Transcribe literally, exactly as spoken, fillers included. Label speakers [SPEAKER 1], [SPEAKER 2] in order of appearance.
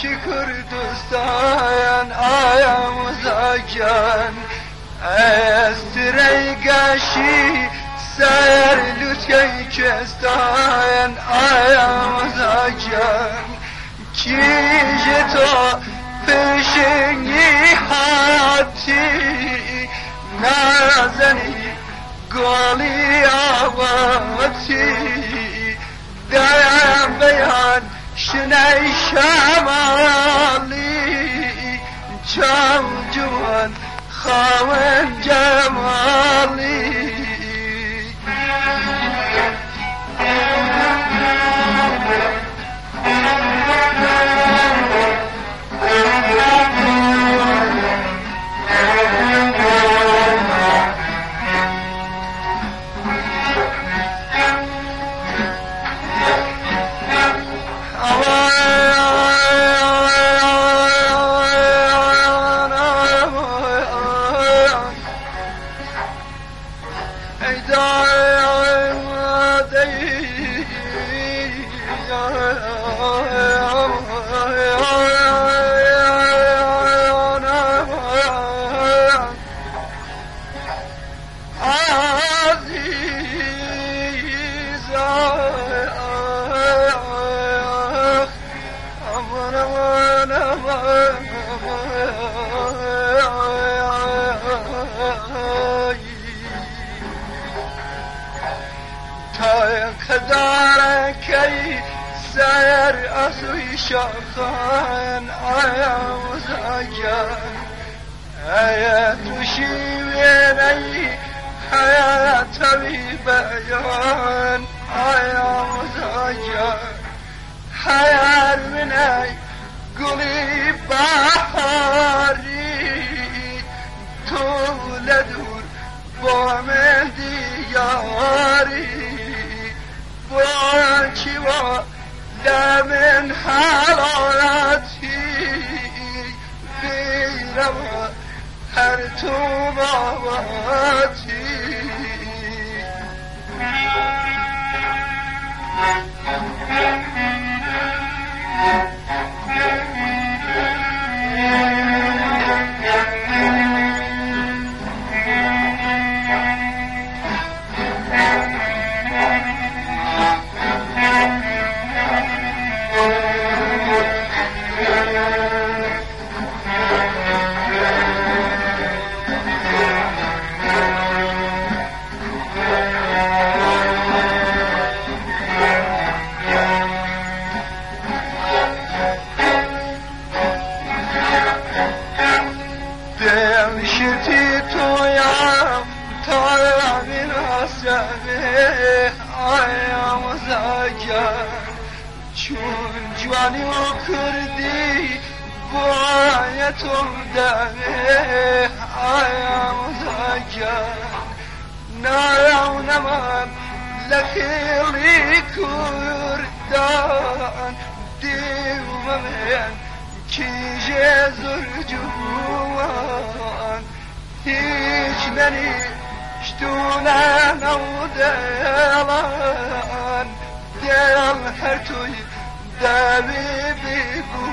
[SPEAKER 1] ki Kurdistan ayağımızacan Estirey gaşi ser lütken kestan ayağımızacan Ki jeto peşini hati nazani goli avati dayan beyan şinay şamali çam juan khawan jamali سر أسوي شاخان ayağımızacan hayat uşiveney hayata bir beyan ayağımızacan hayal miney guli bahari tuledur bomen diyari boğaçıva من حالاتي بينما هر تو باباتي چون جوانی و کردی بایتم دمه آیم زجر نراونم لخیلی کردان دیومم کی جزر جوان هیچ ننی شتونن او دلان دل هر توی دلی بگو